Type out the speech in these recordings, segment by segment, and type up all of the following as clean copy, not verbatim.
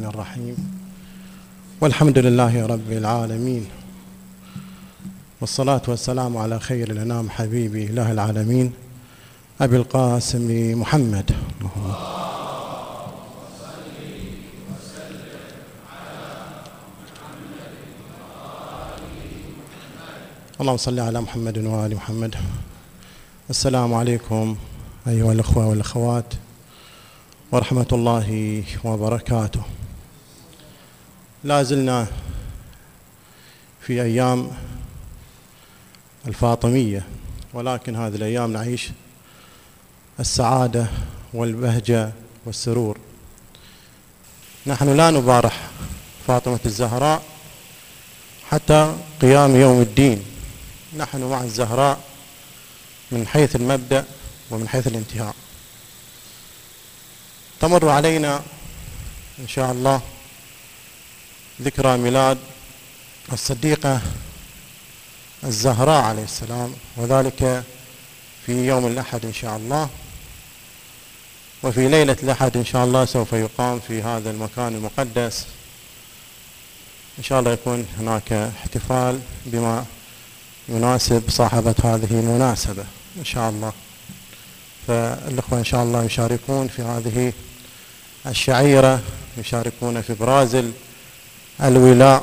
الرحيم، والحمد لله رب العالمين، والصلاة والسلام على خير الأنام حبيبي إله العالمين أبي القاسم محمد. اللهم صل على محمد وآل محمد. السلام عليكم أيها الأخوة والأخوات ورحمة الله وبركاته. لا زلنا في أيام الفاطمية، ولكن هذه الأيام نعيش السعادة والبهجة والسرور. نحن لا نبارح فاطمة الزهراء حتى قيام يوم الدين، نحن مع الزهراء من حيث المبدأ ومن حيث الانتهاء. تمر علينا إن شاء الله ذكرى ميلاد الصديقة الزهراء عليه السلام، وذلك في يوم الأحد إن شاء الله. وفي ليلة الأحد إن شاء الله سوف يقام في هذا المكان المقدس إن شاء الله يكون هناك احتفال بما يناسب صاحبة هذه المناسبة إن شاء الله. فالأخوة إن شاء الله يشاركون في هذه الشعيرة، يشاركون في إبراز الولاء،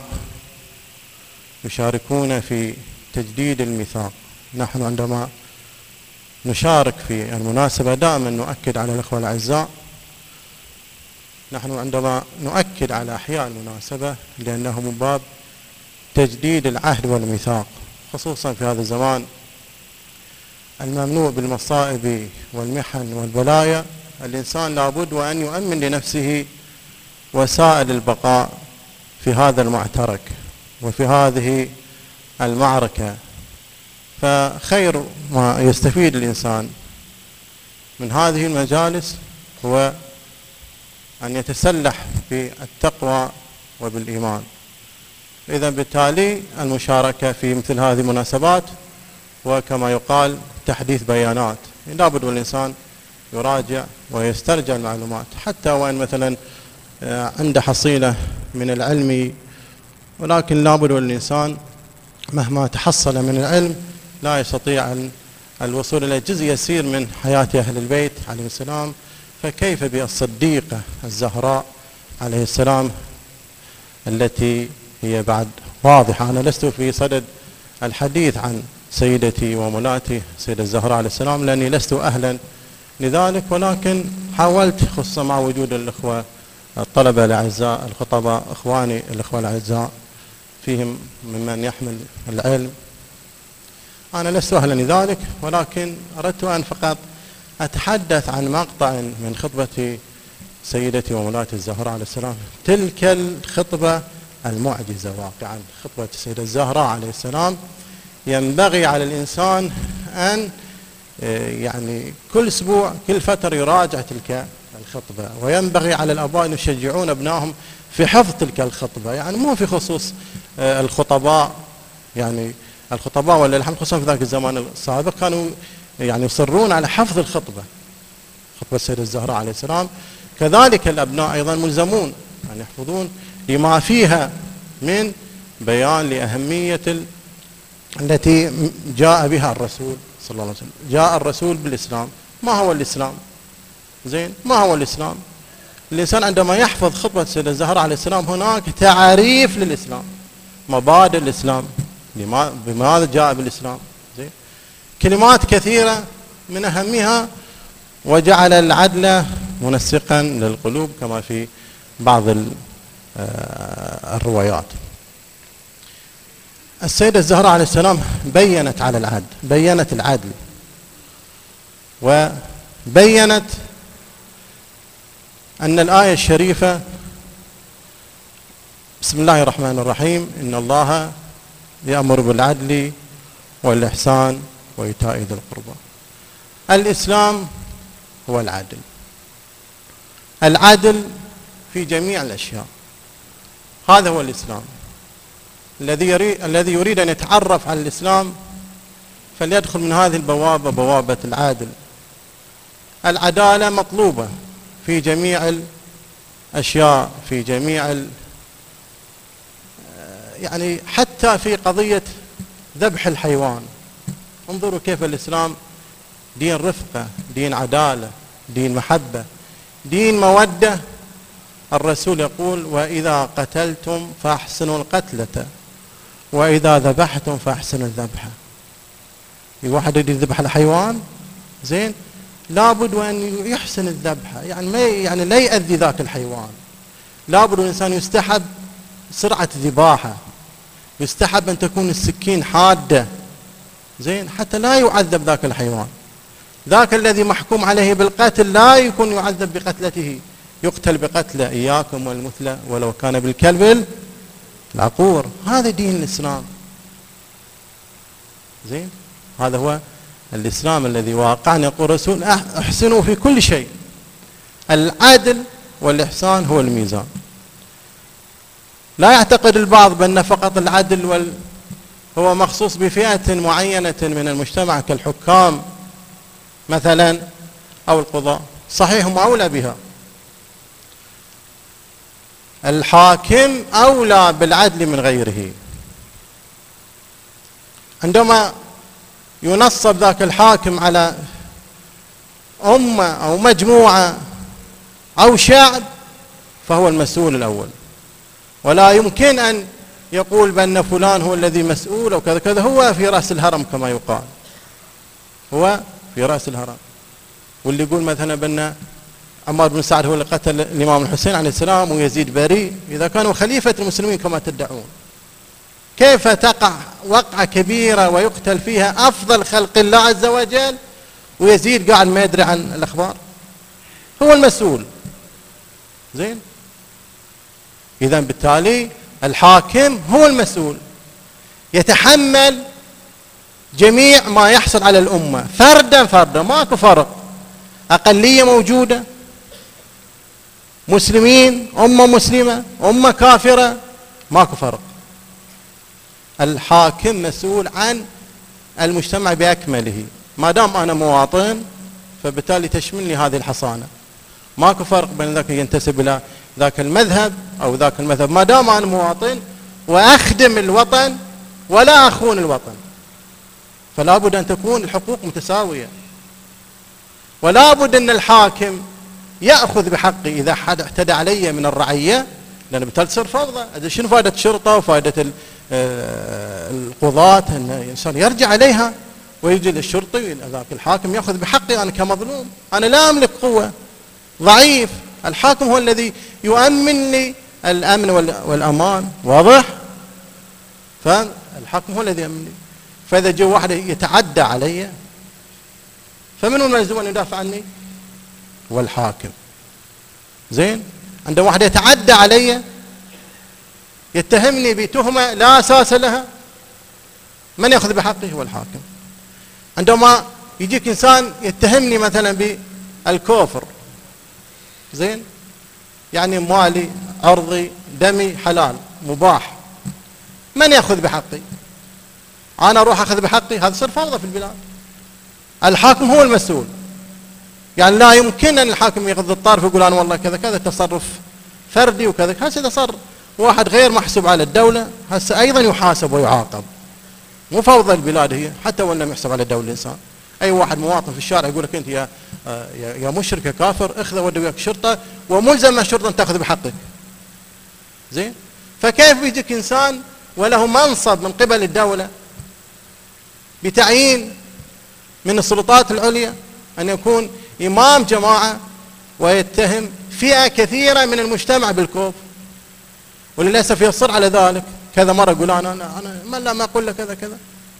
يشاركون في تجديد الميثاق. نحن عندما نشارك في المناسبة دائما نؤكد على الأخوة الأعزاء، نحن عندما نؤكد على أحياء المناسبة لأنه من باب تجديد العهد والميثاق، خصوصا في هذا الزمان الممنوع بالمصائب والمحن والبلايا. الإنسان لابد وأن يؤمن لنفسه وسائل البقاء في هذا المعترك وفي هذه المعركة. فخير ما يستفيد الإنسان من هذه المجالس هو أن يتسلح بالتقوى وبالإيمان. إذا بالتالي المشاركة في مثل هذه المناسبات وكما يقال تحديث بيانات، لابد والإنسان يراجع ويسترجع المعلومات، حتى وإن مثلا عنده حصيلة من العلم، ولكن لابد والإنسان مهما تحصل من العلم لا يستطيع الوصول إلى جزء يسير من حياة أهل البيت عليه السلام. فكيف بالصديقة الزهراء عليه السلام التي هي بعد واضحة. أنا لست في صدد الحديث عن سيدتي ومولاتي سيدة الزهراء عليه السلام لأني لست أهلا لذلك، ولكن حاولت خصوصا مع وجود الأخوة الطلبة الأعزاء الخطباء إخواني الأخوة الأعزاء فيهم ممن يحمل العلم، أنا لست أهلا لذلك، ولكن أردت أن فقط أتحدث عن مقطع من خطبة سيدتي ومولاتي الزهراء عليه السلام، تلك الخطبة المعجزة واقعا، خطبة السيدة الزهراء عليه السلام. ينبغي على الإنسان أن يعني كل أسبوع كل فترة يراجع تلك الخطبة، وينبغي على الآباء أن يشجعون أبنائهم في حفظ تلك الخطبة، يعني مو في خصوص الخطباء، يعني الخطباء ولا الحمد خصوصا في ذاك الزمان السابق كانوا يعني يصرون على حفظ الخطبة، خطبة السيدة الزهراء عليه السلام. كذلك الأبناء أيضا ملزمون أن يحفظون لما فيها من بيان لأهمية التي جاء بها الرسول صلى الله عليه وسلم. جاء الرسول بالإسلام. ما هو الإسلام؟ زين، ما هو الإسلام؟ الإنسان عندما يحفظ خطبة السيدة الزهراء عليه السلام هناك تعريف للإسلام، مبادئ الإسلام، بماذا جاء بالإسلام. زين، كلمات كثيرة من أهمها وجعل العدل منسقا للقلوب كما في بعض الروايات. السيدة الزهراء عليه السلام بينت على العدل، بينت العدل، وبينت أن الآية الشريفة بسم الله الرحمن الرحيم إن الله يأمر بالعدل والإحسان وإيتاء ذي القربى. الإسلام هو العدل، العدل في جميع الأشياء، هذا هو الإسلام. الذي يريد أن يتعرف على الإسلام فليدخل من هذه البوابة، بوابة العدل. العدالة مطلوبة في جميع أشياء في جميع يعني حتى في قضية ذبح الحيوان. انظروا كيف الإسلام دين رفقة، دين عدالة، دين محبة، دين مودة. الرسول يقول: وإذا قتلتم فأحسنوا القتلة وإذا ذبحتم فأحسنوا الذبحة. الواحد يريد يذبح الحيوان زين، لابد وأن يحسن الذبحة، يعني ما لا يؤذي ذاك الحيوان. لابد الإنسان يستحب سرعة ذباحه، يستحب أن تكون السكين حادة زين حتى لا يعذب ذاك الحيوان. ذاك الذي محكوم عليه بالقتل لا يكون يعذب بقتلته، يقتل بقتله. إياكم والمثلى ولو كان بالكلب العقور. هذا دين الإسلام زين. هذا هو الإسلام الذي واقعنا. يقول الرسول: احسنوا في كل شيء. العدل والإحسان هو الميزان. لا يعتقد البعض بأن فقط العدل هو مخصوص بفئة معينة من المجتمع كالحكام مثلا أو القضاء. صحيح هم أولى بها، الحاكم أولى بالعدل من غيره. عندما ينصب ذاك الحاكم على أمة أو مجموعة أو شعب فهو المسؤول الأول، ولا يمكن أن يقول بأن فلان هو الذي مسؤول أو كذا كذا. هو في رأس الهرم كما يقال، هو في رأس الهرم. واللي يقول مثلا بأن عمار بن سعد هو اللي قتل الإمام الحسين عليه السلام ويزيد بريء، إذا كانوا خليفة المسلمين كما تدعون، كيف تقع وقعة كبيرة ويقتل فيها أفضل خلق الله عز وجل ويزيد قاعد ما يدري عن الأخبار؟ هو المسؤول زين. إذن بالتالي الحاكم هو المسؤول، يتحمل جميع ما يحصل على الأمة فردا فردا، ماكو فرق. أقلية موجودة، مسلمين، أمة مسلمة، أمة كافرة، ماكو فرق. الحاكم مسؤول عن المجتمع بأكمله. ما دام أنا مواطن فبالتالي تشملني هذه الحصانة. ماكو فرق بين ذاك ينتسب إلى ذاك المذهب أو ذاك المذهب، ما دام أنا مواطن وأخدم الوطن ولا أخون الوطن. فلا بد أن تكون الحقوق متساوية، ولا بد أن الحاكم يأخذ بحقي إذا حد اعتدى علي من الرعية، لأن بالتالي تصير فوضى. شنو فائدة الشرطة وفائدة القضاة؟ أن الإنسان يرجع عليها ويجي للشرطي ذاك الحاكم يأخذ بحقي أنا كمظلوم. أنا لا أملك قوة، ضعيف. الحاكم هو الذي يؤمن لي الأمن والأمان، واضح؟ فالحاكم هو الذي يؤمن لي. فإذا جاء واحد يتعدى علي فمن هو الملزوم أن يدافع عني؟ هو الحاكم زين. عند واحد يتعدى علي يتهمني بتهمة لا أساس لها، من يأخذ بحقه؟ هو الحاكم. عندما يجيك إنسان يتهمني مثلا بالكفر زين، يعني مالي أرضي دمي حلال مباح، من يأخذ بحقي؟ أنا أروح أخذ بحقي؟ هذا صار فوضى في البلاد. الحاكم هو المسؤول. يعني لا يمكن أن الحاكم يغض الطرف ويقول أنا والله كذا كذا تصرف فردي وكذا. هسه إذا صار واحد غير محسوب على الدولة هسه أيضا يحاسب ويعاقب. مو فوضى البلاد هي، حتى وإن لم يحسب على الدولة الإنسان. أي واحد مواطن في الشارع يقول لك أنت يا مشرك يا كافر، اخذ ودي وياك الشرطة وملزم الشرطة أن تأخذ بحقك زين. فكيف بيجيك إنسان وله منصب من قبل الدولة بتعيين من السلطات العليا أن يكون إمام جماعة ويتهم فئة كثيرة من المجتمع بالكفر، وللأسف يصر على ذلك. كذا مرة يقول أنا ما أقول له كذا كذا.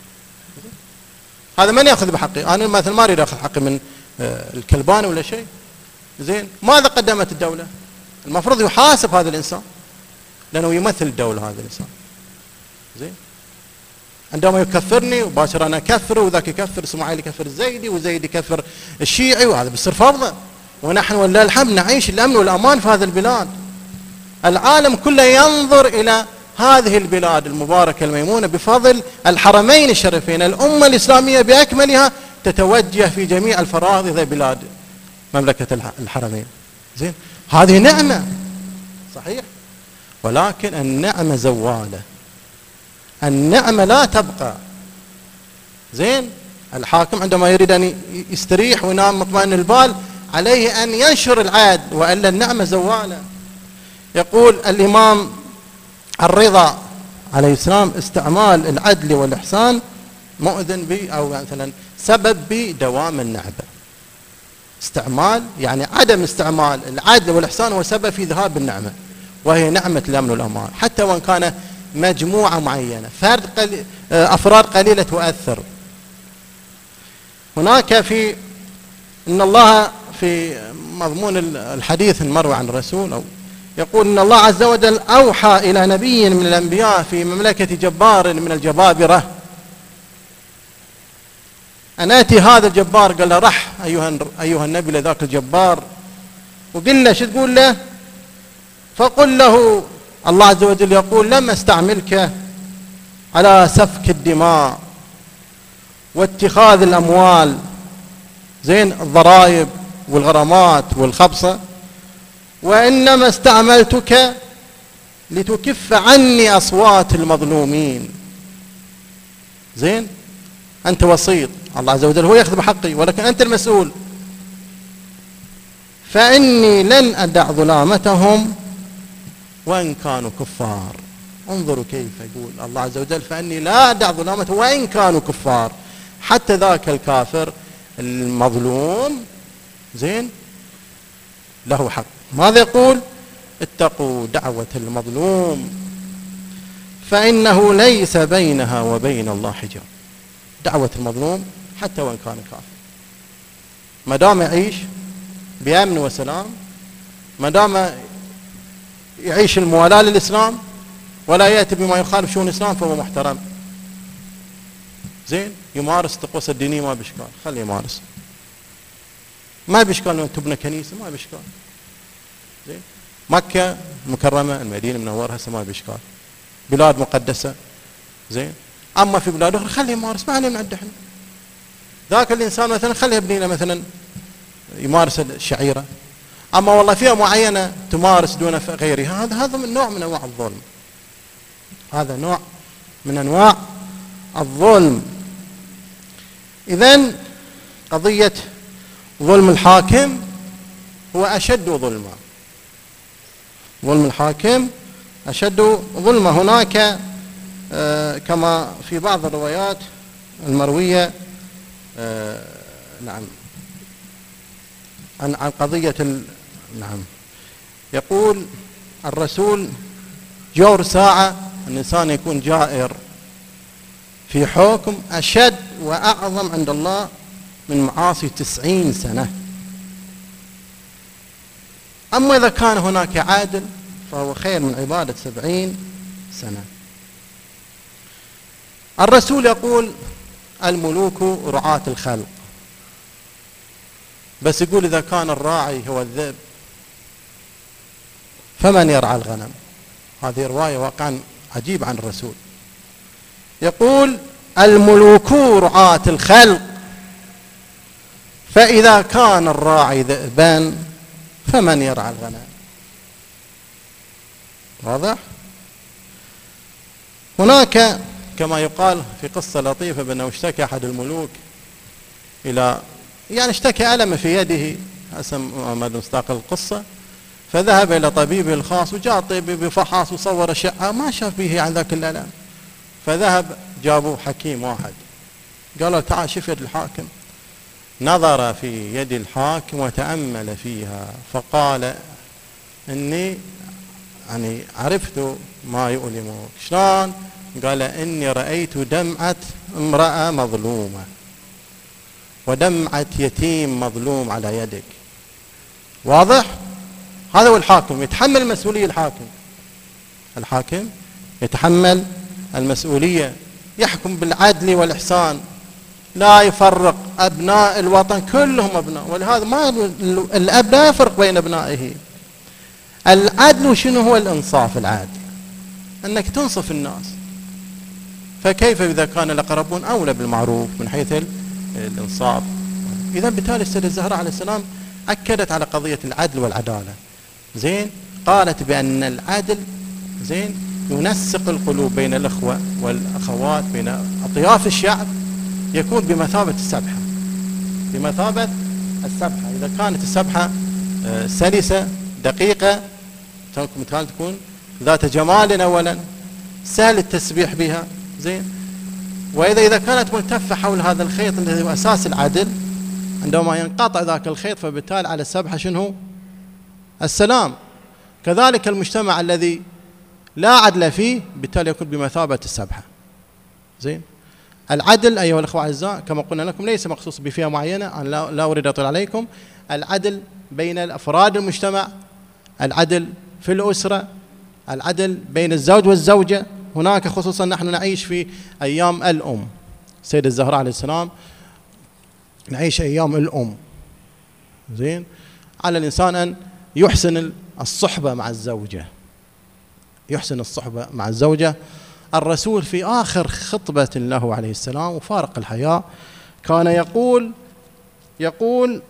هذا من يأخذ بحقي؟ أنا مثل ما أريد أخذ حقي من الكلبان ولا شيء زين. ماذا قدمت الدولة؟ المفروض يحاسب هذا الإنسان لأنه يمثل الدولة هذا الإنسان زين. عندما يكفرني وباشر أنا أكفره وذاك يكفر إسماعيل يكفر الزيدي وزيدي يكفر الشيعي، وهذا بيصير فوضى. ونحن ولله الحمد نعيش الأمن والأمان في هذا البلاد. العالم كله ينظر إلى هذه البلاد المباركة الميمونة بفضل الحرمين الشريفين. الأمة الإسلامية بأكملها تتوجه في جميع الفرائض إلى بلاد مملكة الحرمين زين. هذه نعمة صحيح، ولكن النعمة زوالة، النعمة لا تبقى. زين، الحاكم عندما يريد أن يستريح وينام مطمئن البال عليه أن ينشر العدل، وإلا النعمة زوالة. يقول الإمام الرضا عليه السلام: استعمال العدل والإحسان مؤذن بي، أو مثلا سبب بدوام النعمة. استعمال يعني عدم استعمال العدل والإحسان هو سبب في ذهاب النعمة، وهي نعمة الأمن والأمان، حتى وإن كان مجموعة معينة، أفراد قليلة تؤثر. هناك في إن الله في مضمون الحديث المروي عن الرسول يقول إن الله عز وجل أوحى إلى نبي من الأنبياء في مملكة جبار من الجبابرة أن آتي هذا الجبار. قال له: رح أيها النبي لذاك الجبار وقل له شو تقول له، فقل له الله عز وجل يقول: لم أستعملك على سفك الدماء واتخاذ الأموال، زين، الضرائب والغرامات والخبصة، وإنما استعملتك لتكف عني أصوات المظلومين. زين، أنت وسيط، الله عز وجل هو يأخذ بحقي ولكن أنت المسؤول. فإني لن أدع ظلامتهم وإن كانوا كفار. انظروا كيف يقول الله عز وجل: فإني لا أدع ظلامتهم وإن كانوا كفار. حتى ذاك الكافر المظلوم، زين، له حق. ماذا يقول؟ اتقوا دعوة المظلوم فإنه ليس بينها وبين الله حجاب. دعوة المظلوم حتى وإن كان كافر، ما دام يعيش بأمن وسلام، ما دام يعيش الموالاة للإسلام ولا يأتي بما يخالف شؤون الإسلام فهو محترم. زين، يمارس الطقوس الدينية ما بإشكال، خليه يمارس، ما بإشكال أن تبنى كنيسة، ما بإشكال. زين، مكة المكرمة، المدينة المنورة، هسه ما بإشكال، بلاد مقدسة. زين، أما في بلاد أخرى خليه يمارس، ما علينا نعد احنا. ذاك الإنسان مثلا خليه يبني له مثلا يمارس الشعيرة، أما والله فئة معينة تمارس دون غيرها، هذا من نوع من أنواع الظلم، هذا نوع من أنواع الظلم. إذن قضية ظلم الحاكم هو أشد ظلما، ظلم الحاكم أشد ظلما. هناك كما في بعض الروايات المروية نعم عن قضية نعم، يقول الرسول: جور ساعة الإنسان يكون جائر في حكم أشد وأعظم عند الله من معاصي 90 سنة. أما إذا كان هناك عادل فهو خير من عبادة 70 سنة. الرسول يقول: الملوك رعاة الخلق، بس يقول إذا كان الراعي هو الذئب فمن يرعى الغنم؟ هذه رواية واقعا عجيب عن الرسول. يقول: الملوك رعاة الخلق، فإذا كان الراعي ذئبا فمن يرعى الغنم؟ واضح؟ هناك كما يقال في قصة لطيفة بأنه اشتكى أحد الملوك اشتكى ألم في يده، ما مصداق القصة، فذهب إلى طبيبه الخاص، وجاء الطبيب بفحص وصور أشعة ما شاف به عن ذاك الألم، فذهب جابوا حكيم واحد قالوا: تعال شوف يد الحاكم. نظر في يد الحاكم وتأمل فيها فقال: إني عرفت ما يؤلمك. شلون؟ قال: إني رأيت دمعة امرأة مظلومة ودمعة يتيم مظلوم على يدك. واضح؟ هذا هو الحاكم، يتحمل المسؤولية. الحاكم يتحمل المسؤولية، يحكم بالعدل والإحسان، لا يفرق أبناء الوطن، كلهم أبناء. ولهذا الأب لا يفرق بين أبنائه. العدل شنو هو؟ الإنصاف. العدل أنك تنصف الناس، فكيف إذا كان الأقربون أولى بالمعروف من حيث الإنصاف؟ إذا بالتالي السيدة الزهراء عليه السلام أكدت على قضية العدل والعدالة. زين، قالت بأن العدل زين ينسق القلوب بين الأخوة والأخوات بين أطياف الشعب، يكون بمثابة السبحة، بمثابة السبحة. إذا كانت السبحة سلسة دقيقة تكون ذات جمال أولا، سهل التسبيح بها زين. وإذا كانت ملتفة حول هذا الخيط الذي هو أساس العدل، عندما ينقطع ذاك الخيط فبالتالي على السبحة شنو؟ السلام. كذلك المجتمع الذي لا عدل فيه بالتالي يكون بمثابة السبحة زين. العدل أيها الأخوة الأعزاء كما قلنا لكم ليس مخصوص بفئة معينة، أنا لا أريد أطيل عليكم. العدل بين الأفراد المجتمع، العدل في الأسرة، العدل بين الزوج والزوجة. هناك خصوصا نحن نعيش في أيام الأم، السيدة الزهراء عليه السلام، نعيش أيام الأم زين. على الإنسان أن يحسن الصحبة مع الزوجة، يحسن الصحبة مع الزوجة. الرسول في آخر خطبة له عليه السلام وفارق الحياة كان يقول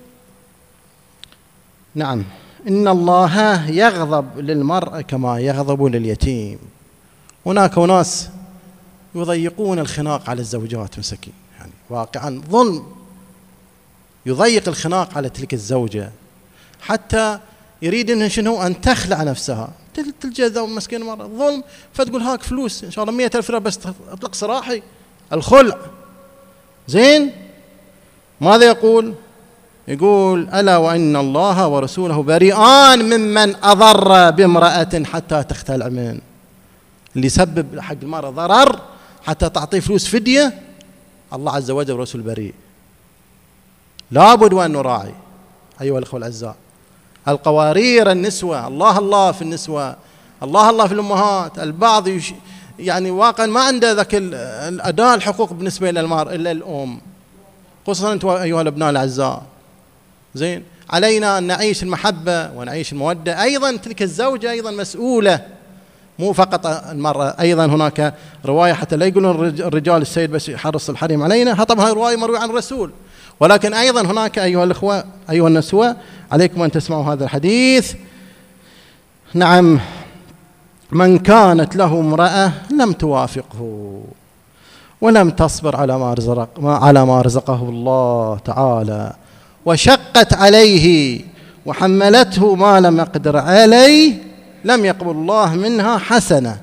نعم إن الله يغضب للمرء كما يغضب لليتيم. هناك ناس يضيقون الخناق على الزوجات مسكين، يعني واقعا ظلم، يضيق الخناق على تلك الزوجة حتى يريد إنها شنو أن تخلع نفسها، تلجأ ذا مسكين مرة ظلم، فتقول هاك فلوس إن شاء الله 100,000 ريال بس أطلق سراحي، الخلع زين. ماذا يقول ألا وإن الله ورسوله بريئان ممن أضر بامرأة حتى تختلع منه. اللي يسبب حق المرأة ضرر حتى تعطيه فلوس فدية، الله عز وجل ورسول بريء. لابد وأن نراعي أيها الأخوة الأعزاء القوارير النسوة. الله في النسوة، الله في الأمهات. البعض يعني واقعا ما عنده ذاك الأداء الحقوق بالنسبة للمرأة إلا الأم، خصوصا أنتم أيها الأبناء الأعزاء زين. علينا أن نعيش المحبة ونعيش المودة. أيضا تلك الزوجة أيضا مسؤولة، مو فقط المرأة. أيضا هناك رواية حتى لا يقولون الرجال السيد بس يحرص الحريم علينا، طبعا هذه رواية مروية عن الرسول، ولكن أيضا هناك أيها الأخوة أيها النسوة عليكم أن تسمعوا هذا الحديث. نعم من كانت له امرأة لم توافقه ولم تصبر على ما رزقه الله تعالى وشقت عليه وحملته ما لم يقدر عليه لم يقبل الله منها حسنة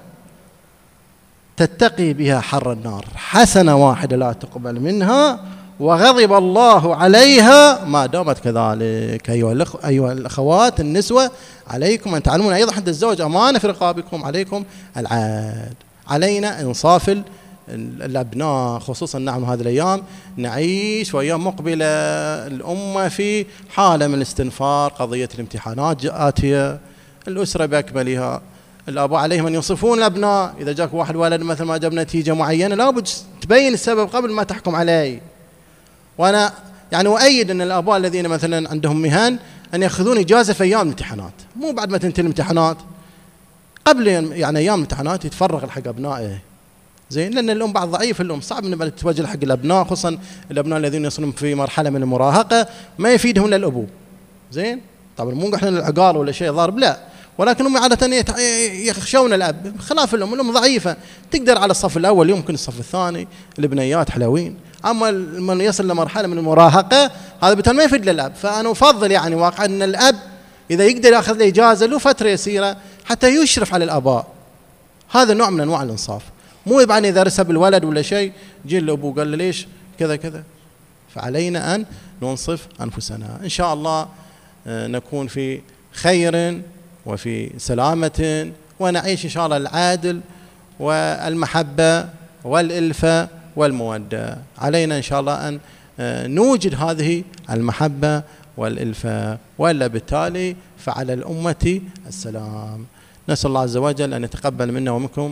تتقي بها حر النار، حسنة واحدة لا تقبل منها وغضب الله عليها ما دامت كذلك. أيها الأخوات النسوة عليكم أن تعلمون أيضا حتى الزوج أمانة في رقابكم، عليكم العدل، علينا إنصاف الأبناء خصوصا. نحن هذه الأيام نعيش وأيام مقبلة الأمة في حالة من الاستنفار، قضية الامتحانات آتية، الأسرة بأكملها، الآباء عليهم أن ينصفون الأبناء. إذا جاك واحد ولد مثل ما جاب نتيجة معينة لابد تبين السبب قبل ما تحكم عليه. وأنا يعني أؤيد أن الآباء الذين مثلا عندهم مهن أن يأخذون إجازة في أيام الامتحانات، مو بعد ما تنتهي الامتحانات، قبل يعني أيام الامتحانات يتفرغ حق أبنائه زين. لأن الأم بعد ضعيف، الأم صعب أن تتوجه حق الأبناء، خصوصا الأبناء الذين يصلون في مرحلة من المراهقة ما يفيدهم إلا الأبو زين. طبعا مو احنا العقال ولا شيء ضارب لا، ولكن هم عادة يخشون الأب خلاف الأم ضعيفة، تقدر على الصف الأول يمكن الصف الثاني، البنيات حلوين. أما من يصل لمرحلة من المراهقة هذا بالتالي ما يفيد للأب. فأنا أفضل يعني واقعا أن الأب إذا يقدر يأخذ له إجازة له فترة يسيرة حتى يشرف على الآباء، هذا نوع من أنواع الإنصاف. مو يبعني إذا رسب الولد ولا شيء جي الأبو قال له ليش كذا كذا. فعلينا أن ننصف أنفسنا. إن شاء الله نكون في خير وفي سلامة ونعيش إن شاء الله العدل والمحبة والإلفة والمودة. علينا إن شاء الله أن نوجد هذه المحبة والإلفة، وإلا بالتالي فعلى الأمة السلام. نسأل الله عز وجل أن يتقبل منا ومنكم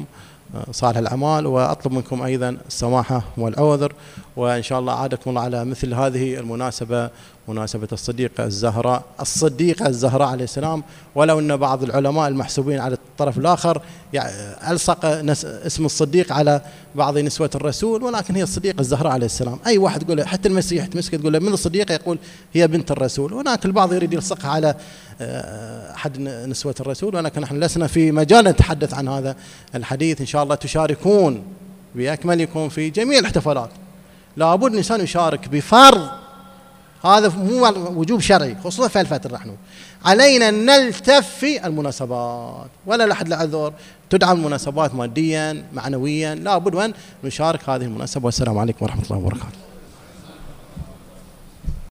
صالح الأعمال، وأطلب منكم أيضا السماحة والعذر، وإن شاء الله أعادكم الله على مثل هذه المناسبة، مناسبة الصديقة الزهراء عليه السلام. ولو أن بعض العلماء المحسوبين على الطرف الآخر ألصق اسم الصديق على بعض نسوة الرسول، ولكن هي الصديقة الزهراء عليه السلام. أي واحد يقول، حتى المسيح تمسك تقول له من الصديقة، يقول هي بنت الرسول. هناك البعض يريد يلصقها على أحد نسوة الرسول، ولكن نحن لسنا في مجال نتحدث عن هذا الحديث. إن شاء الله تشاركون بأكملكم في جميع الاحتفالات. لابد الإنسان يشارك بفرض، هذا مو وجوب شرعي، خصوصا في الفترة نحن علينا أن نلتف في المناسبات، ولا لحد العذر تدعم المناسبات ماديا معنويا، لابد أن نشارك هذه المناسبة. والسلام عليكم ورحمة الله وبركاته.